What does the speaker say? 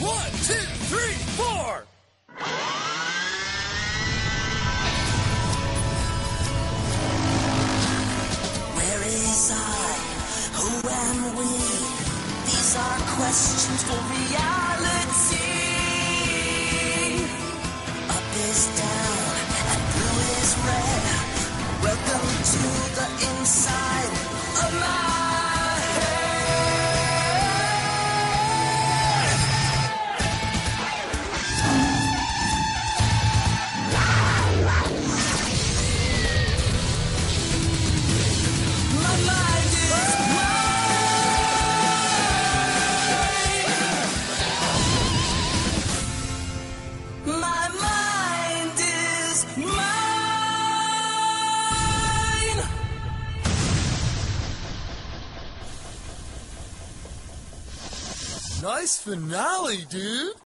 1, 2, 3, 4. Where is I? Who am we? These are questions for reality. Up is down and blue is red. Welcome to the inside of my head. My mind is mine. My mind is mine. Nice finale, dude.